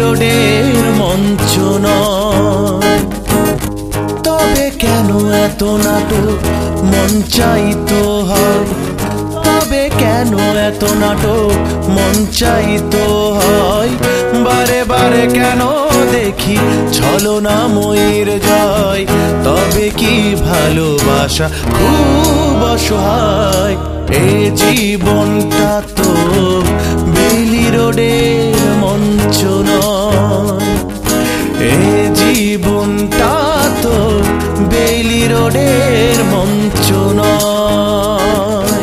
রোডের মঞ্চ নয়। তবে কেন এত নাটক মঞ্চায়িত হয়? তবে কেন এত নাটক মঞ্চায়িত হয়? বারে বারে কেন দেখি ছলনাময়ীর জয়? তবে কি ভালোবাসা খুব অসহায়? এ জীবনটা তো বেইলি রোডের মঞ্চ নয়। এ জীবনটা তো বেইলি রোডের মঞ্চ নয়।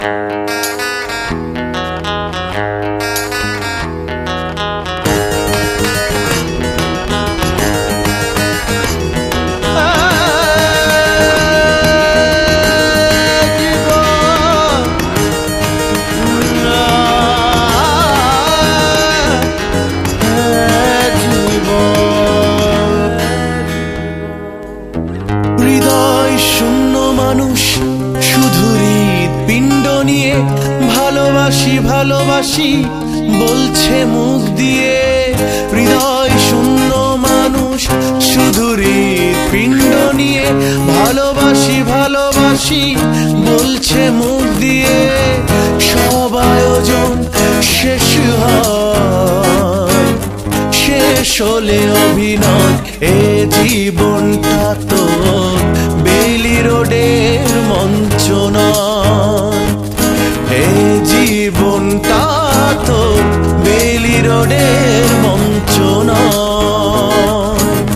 হৃদয় শূন্য মানুষ শুধু হৃৎপিণ্ড নিয়ে ভালোবাসি ভালোবাসি বলছে মুখ দিয়ে। হৃদয় শূন্য মানুষ শুধু হৃৎপিণ্ড নিয়ে ভালোবাসি ভালোবাসি বলছে মুখ দিয়ে। সব আয়োজন শেষ হয়, শেষ হলে অভিনয়। এ জীবনটা তো বেইলি রোডের মঞ্চ নয়। এ জীবনটা তো বেইলি রোডের মঞ্চ নয়।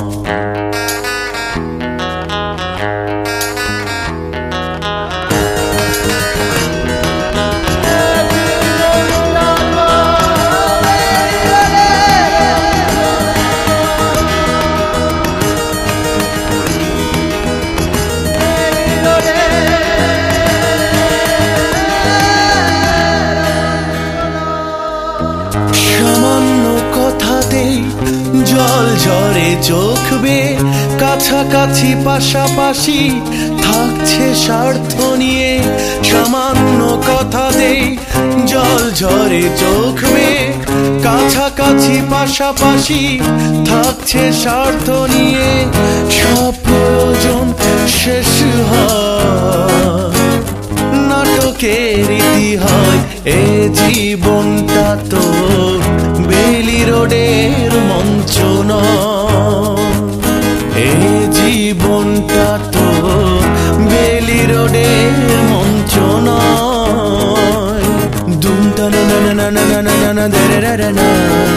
জল ঝরে চোখ বেয়ে কাছাকাছি পাশাপাশি থাকছে স্বার্থ নিয়ে। সামান্য কথাতেই জল ঝরে চোখ বেয়ে কাছাকাছি পাশাপাশি থাকছে স্বার্থ নিয়ে। সব প্রয়োজন শেষ হয়, নাটকের ইতি হয়। এ জীবনটা তো বেইলি রোডের মঞ্চ নয়। এ জীবনটা তো বেইলি রোডের মঞ্চ নয়। দুম টা না না না না না না না দে রে রে না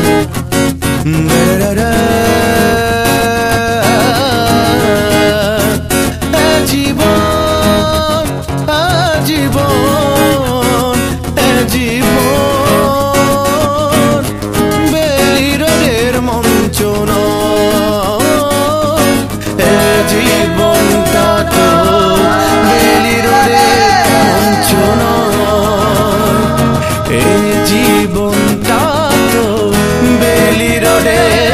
দে রে। জীবন জীবন জীবন বেইলি রোডের মঞ্চ নয়। এ জীবনটা তো বেইলি রোডের মঞ্চ নয়। এ জীবনটা তো বেইলি রোডের